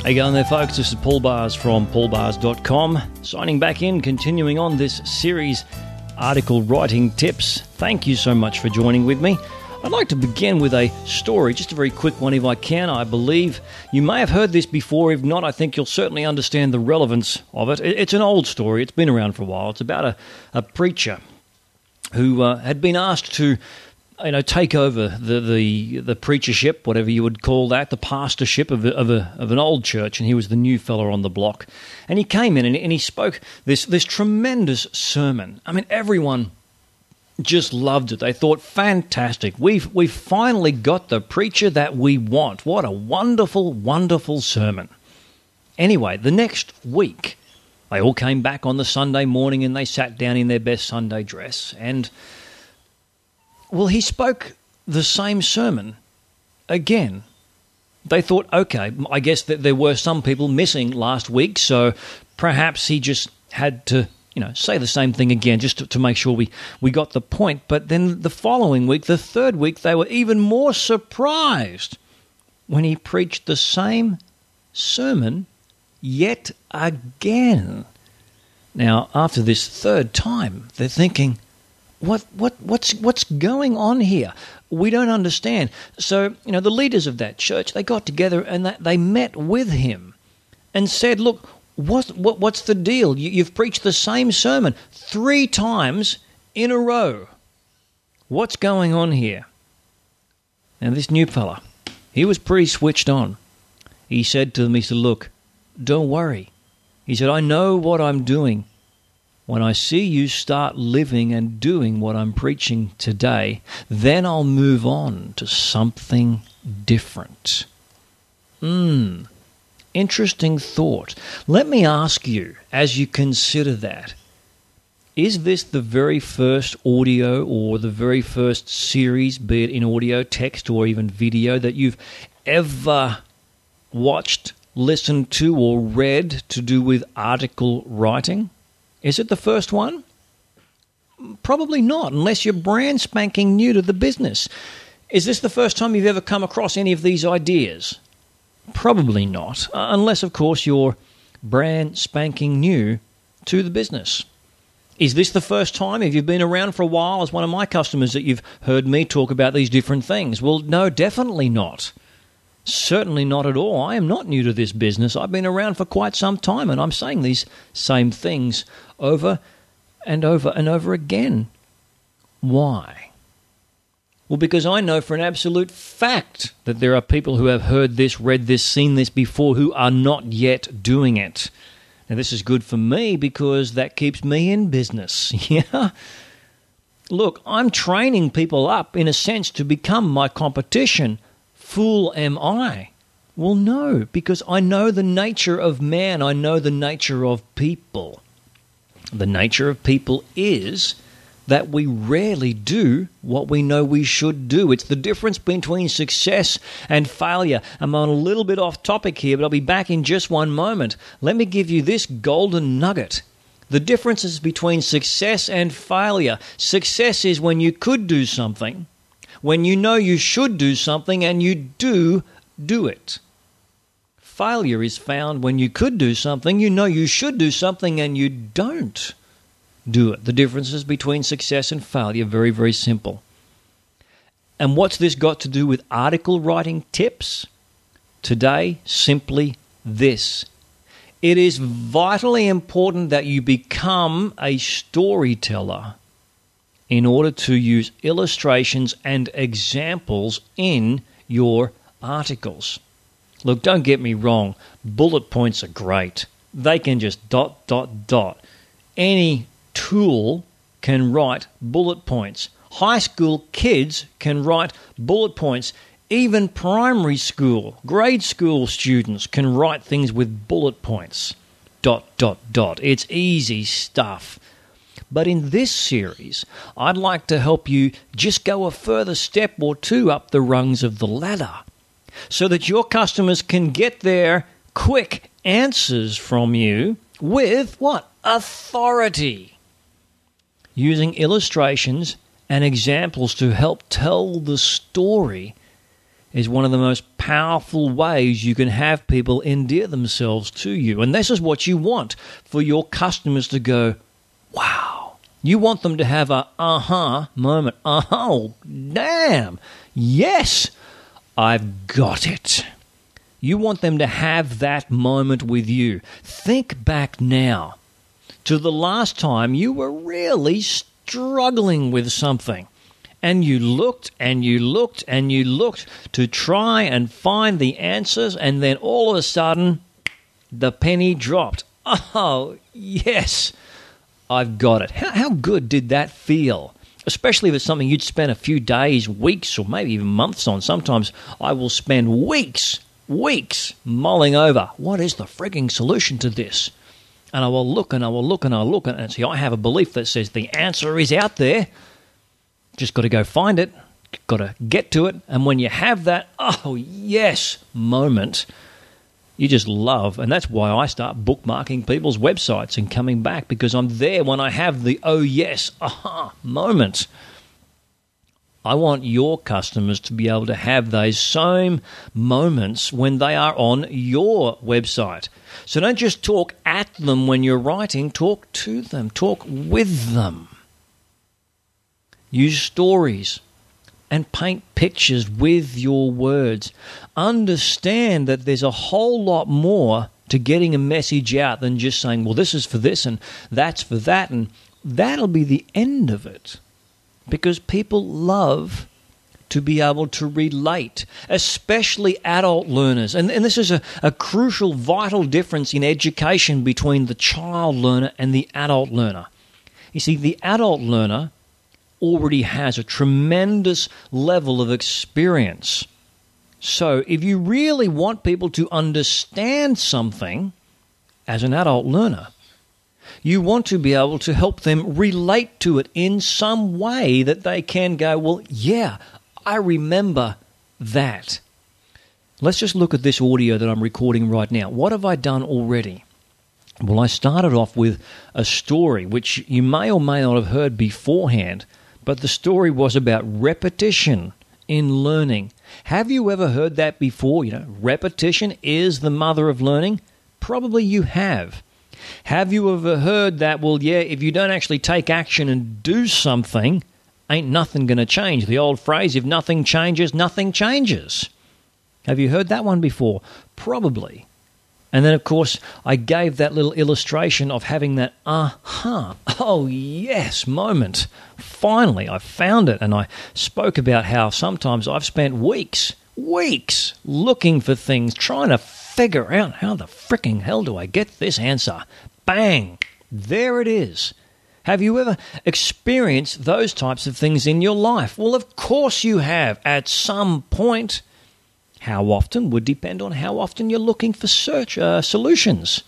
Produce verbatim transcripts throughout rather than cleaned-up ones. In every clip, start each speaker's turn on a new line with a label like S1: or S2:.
S1: How you going there, folks? This is Paul Bars from paul bars dot com, signing back in, continuing on this series, Article Writing Tips. Thank you so much for joining with me. I'd like to begin with a story, just a very quick one if I can. I believe you may have heard this before. If not, I think you'll certainly understand the relevance of it. It's an old story. It's been around for a while. It's about a, a preacher who uh, had been asked to you know, take over the, the the preachership, whatever you would call that, the pastorship of a, of a of an old church, and he was the new fella on the block. And he came in and, and he spoke this this tremendous sermon. I mean, everyone just loved it. They thought, fantastic. We've we've finally got the preacher that we want. What a wonderful, wonderful sermon. Anyway, the next week, they all came back on the Sunday morning and they sat down in their best Sunday dress and well, he spoke the same sermon again. They thought, okay, I guess that there were some people missing last week, so perhaps he just had to, you know, say the same thing again just to, to make sure we, we got the point. But then the following week, the third week, they were even more surprised when he preached the same sermon yet again. Now, after this third time, they're thinking, What what what's what's going on here? We don't understand. So, you know, the leaders of that church, they got together and that they met with him and said, look, what, what what's the deal? You, you've preached the same sermon three times in a row. What's going on here? Now, this new fella, he was pretty switched on. He said to them, he said, look, don't worry. He said, I know what I'm doing. When I see you start living and doing what I'm preaching today, then I'll move on to something different. Hmm, interesting thought. Let me ask you, as you consider that, is this the very first audio or the very first series, be it in audio, text, or even video, that you've ever watched, listened to, or read to do with article writing? Is it the first one? Probably not, unless you're brand spanking new to the business. Is this the first time you've ever come across any of these ideas? Probably not, uh, unless, of course, you're brand spanking new to the business. Is this the first time, if you've been around for a while as one of my customers, that you've heard me talk about these different things? Well, no, definitely not. Certainly not at all. I am not new to this business. I've been around for quite some time, and I'm saying these same things over and over and over again. Why? Well, because I know for an absolute fact that there are people who have heard this, read this, seen this before who are not yet doing it. Now, this is good for me because that keeps me in business. Yeah? Look, I'm training people up, in a sense, to become my competition. Fool am I? Well, no, because I know the nature of man. I know the nature of people. The nature of people is that we rarely do what we know we should do. It's the difference between success and failure. I'm on a little bit off topic here, but I'll be back in just one moment. Let me give you this golden nugget. The differences between success and failure. Success is when you could do something, when you know you should do something and you do do it. Failure is found when you could do something, you know you should do something, and you don't do it. The differences between success and failure are very, very simple. And what's this got to do with article writing tips? Today, simply this. It is vitally important that you become a storyteller in order to use illustrations and examples in your articles. Look, don't get me wrong, bullet points are great. They can just dot, dot, dot. Any tool can write bullet points. High school kids can write bullet points. Even primary school, grade school students can write things with bullet points. Dot, dot, dot. It's easy stuff. But in this series, I'd like to help you just go a further step or two up the rungs of the ladder so that your customers can get their quick answers from you with what? Authority. Using illustrations and examples to help tell the story is one of the most powerful ways you can have people endear themselves to you. And this is what you want, for your customers to go, wow. You want them to have a aha moment. Oh, damn. Yes, I've got it. You want them to have that moment with you. Think back now to the last time you were really struggling with something. And you looked and you looked and you looked to try and find the answers, and then all of a sudden, the penny dropped. Oh, yes, I've got it. How, how good did that feel? Especially if it's something you'd spent a few days, weeks, or maybe even months on. Sometimes I will spend weeks, weeks mulling over, what is the frigging solution to this? And I will look and I will look and I will look and see, I have a belief that says the answer is out there. Just got to go find it, got to get to it, and when you have that, oh yes, moment, you just love, and that's why I start bookmarking people's websites and coming back, because I'm there when I have the oh yes, aha moment. I want your customers to be able to have those same moments when they are on your website. So don't just talk at them when you're writing, talk to them, talk with them. Use stories and paint pictures with your words. Understand that there's a whole lot more to getting a message out than just saying, well, this is for this and that's for that, and that'll be the end of it. Because people love to be able to relate, especially adult learners. And, and this is a, a crucial, vital difference in education between the child learner and the adult learner. You see, the adult learner already has a tremendous level of experience. So if you really want people to understand something as an adult learner, you want to be able to help them relate to it in some way that they can go, well, yeah, I remember that. Let's just look at this audio that I'm recording right now. What have I done already? Well, I started off with a story which you may or may not have heard beforehand, but the story was about repetition in learning. Have you ever heard that before? You know, repetition is the mother of learning? Probably you have. Have you ever heard that, well, yeah, if you don't actually take action and do something, ain't nothing going to change? The old phrase, if nothing changes, nothing changes. Have you heard that one before? Probably. And then, of course, I gave that little illustration of having that aha, oh yes moment. Finally, I found it, and I spoke about how sometimes I've spent weeks, weeks looking for things, trying to figure out how the fricking hell do I get this answer. Bang! There it is. Have you ever experienced those types of things in your life? Well, of course you have, at some point. How often would depend on how often you're looking for search uh, solutions.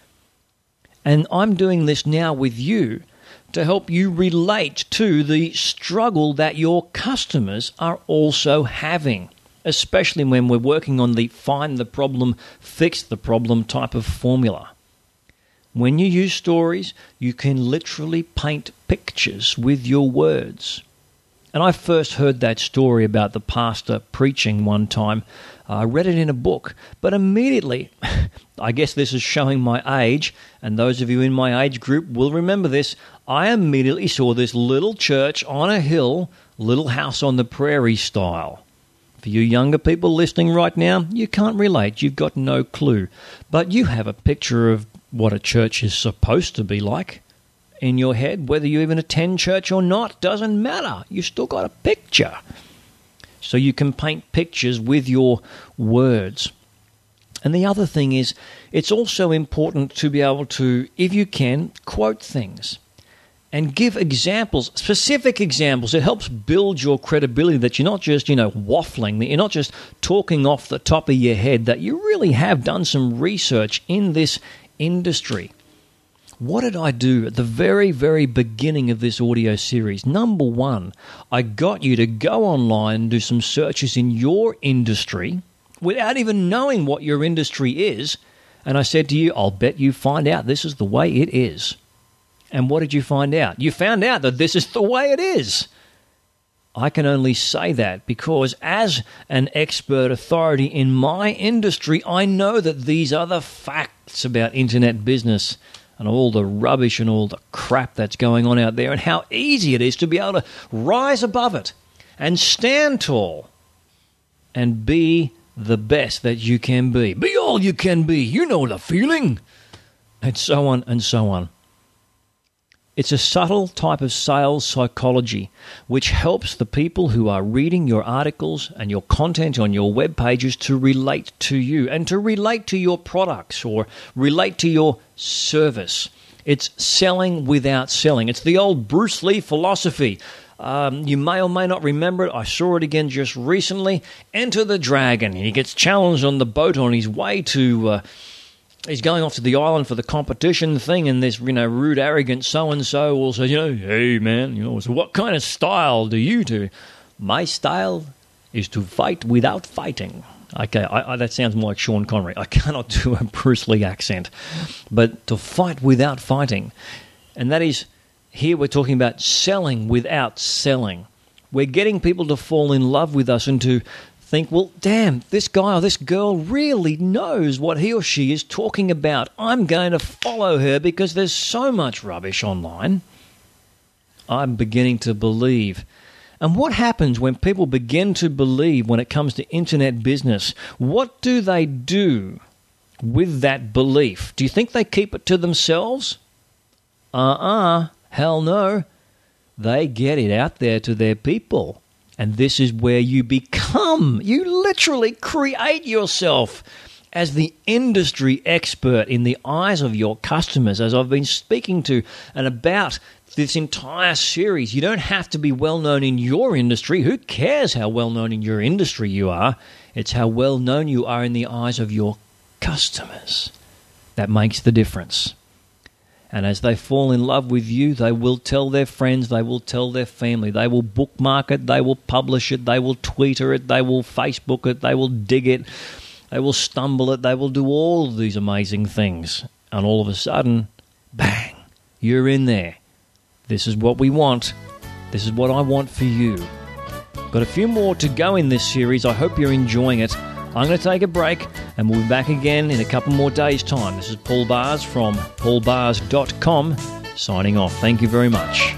S1: And I'm doing this now with you to help you relate to the struggle that your customers are also having, especially when we're working on the find the problem, fix the problem type of formula. When you use stories, you can literally paint pictures with your words. And I first heard that story about the pastor preaching one time. I read it in a book, but immediately, I guess this is showing my age, and those of you in my age group will remember this, I immediately saw this little church on a hill, little house on the prairie style. For you younger people listening right now, you can't relate, you've got no clue. But you have a picture of what a church is supposed to be like in your head. Whether you even attend church or not, doesn't matter. You've still got a picture. So you can paint pictures with your words. And the other thing is, it's also important to be able to, if you can, quote things and give examples, specific examples. It helps build your credibility that you're not just, you know, waffling, that you're not just talking off the top of your head, that you really have done some research in this industry. What did I do at the very, very beginning of this audio series? Number one, I got you to go online and do some searches in your industry without even knowing what your industry is. And I said to you, I'll bet you find out this is the way it is. And what did you find out? You found out that this is the way it is. I can only say that because as an expert authority in my industry, I know that these are the facts about internet business and all the rubbish and all the crap that's going on out there, and how easy it is to be able to rise above it and stand tall and be the best that you can be. Be all you can be. You know the feeling. And so on and so on. It's a subtle type of sales psychology which helps the people who are reading your articles and your content on your web pages to relate to you and to relate to your products or relate to your service. It's selling without selling. It's the old Bruce Lee philosophy. Um, you may or may not remember it. I saw it again just recently. Enter the Dragon. He gets challenged on the boat on his way to... Uh, He's going off to the island for the competition thing, and this, you know, rude, arrogant so-and-so will say, you know, hey, man, you know, so what kind of style do you do? My style is to fight without fighting. Okay, I, I, that sounds more like Sean Connery. I cannot do a Bruce Lee accent. But to fight without fighting. And that is, here we're talking about selling without selling. We're getting people to fall in love with us and to think, well, damn, this guy or this girl really knows what he or she is talking about. I'm going to follow her because there's so much rubbish online. I'm beginning to believe. And what happens when people begin to believe when it comes to internet business? What do they do with that belief? Do you think they keep it to themselves? Uh-uh, hell no. They get it out there to their people. And this is where you become, you literally create yourself as the industry expert in the eyes of your customers, as I've been speaking to and about this entire series. You don't have to be well known in your industry. Who cares how well known in your industry you are? It's how well known you are in the eyes of your customers that makes the difference. And as they fall in love with you, they will tell their friends, they will tell their family, they will bookmark it, they will publish it, they will Twitter it, they will Facebook it, they will dig it, they will stumble it, they will do all of these amazing things. And all of a sudden, bang, you're in there. This is what we want. This is what I want for you. Got a few more to go in this series. I hope you're enjoying it. I'm going to take a break, and we'll be back again in a couple more days' time. This is Paul Bars from paul bars dot com, signing off. Thank you very much.